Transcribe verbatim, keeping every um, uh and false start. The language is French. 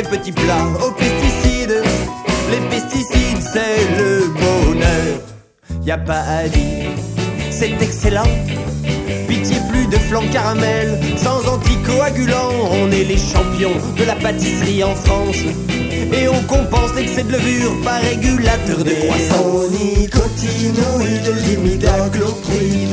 des petits plats aux pesticides. Les pesticides, c'est le bonheur. Y a pas à dire, c'est excellent. Pitié, plus de flan caramel, sans anticoagulants. On est les champions de la pâtisserie en France. Et on compense l'excès de levure par régulateur de croissance. Néonicotinoïdes, l'imidaclopride.